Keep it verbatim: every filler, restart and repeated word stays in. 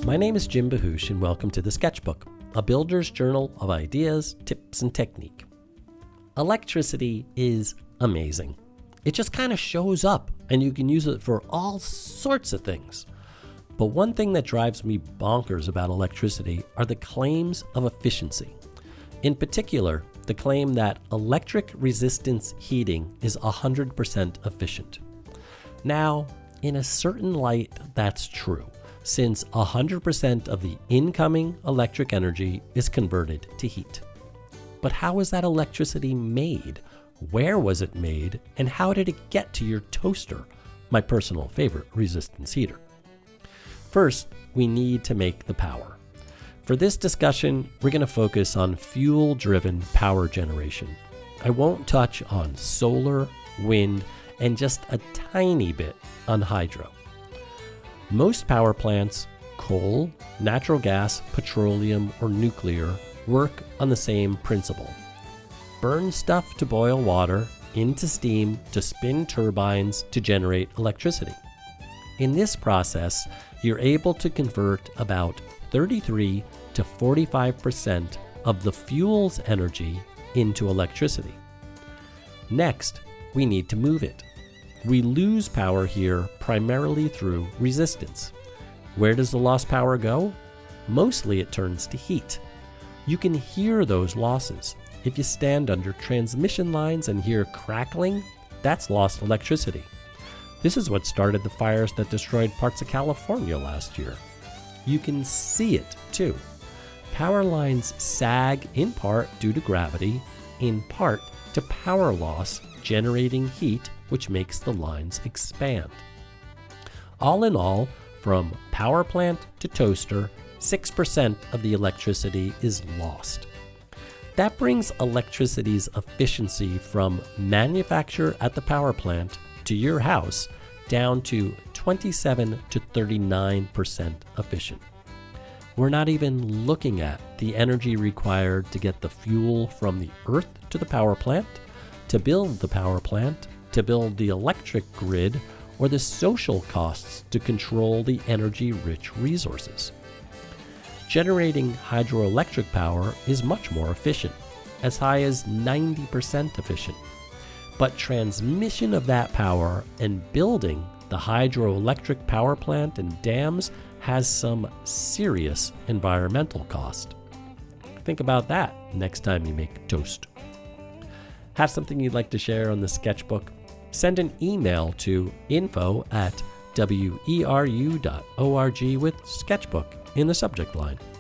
My name is Jim Bahush, and welcome to The Sketchbook, a builder's journal of ideas, tips, and technique. Electricity is amazing. It just kind of shows up, and you can use it for all sorts of things. But one thing that drives me bonkers about electricity are the claims of efficiency. In particular, the claim that electric resistance heating is one hundred percent efficient. Now, in a certain light, that's true, since one hundred percent of the incoming electric energy is converted to heat. But how is that electricity made? Where was it made? And how did it get to your toaster, my personal favorite resistance heater? First, we need to make the power. For this discussion, we're going to focus on fuel-driven power generation. I won't touch on solar, wind, and just a tiny bit on hydro. Most power plants, coal, natural gas, petroleum, or nuclear, work on the same principle. Burn stuff to boil water, into steam to spin turbines to generate electricity. In this process, you're able to convert about thirty-three to forty-five percent of the fuel's energy into electricity. Next, we need to move it. We lose power here primarily through resistance. Where does the lost power go? Mostly it turns to heat. You can hear those losses. If you stand under transmission lines and hear crackling, that's lost electricity. This is what started the fires that destroyed parts of California last year. You can see it too. Power lines sag in part due to gravity, in part to power loss generating heat, which makes the lines expand. All in all, from power plant to toaster, six percent of the electricity is lost. That brings electricity's efficiency from manufacture at the power plant to your house down to twenty-seven to thirty-nine percent efficient. We're not even looking at the energy required to get the fuel from the earth to the power plant, to build the power plant, to build the electric grid, or the social costs to control the energy-rich resources. Generating hydroelectric power is much more efficient, as high as ninety percent efficient. But transmission of that power and building the hydroelectric power plant and dams has some serious environmental cost. Think about that next time you make toast. Have something you'd like to share on the sketchbook? Send an email to info at weru dot org with sketchbook in the subject line.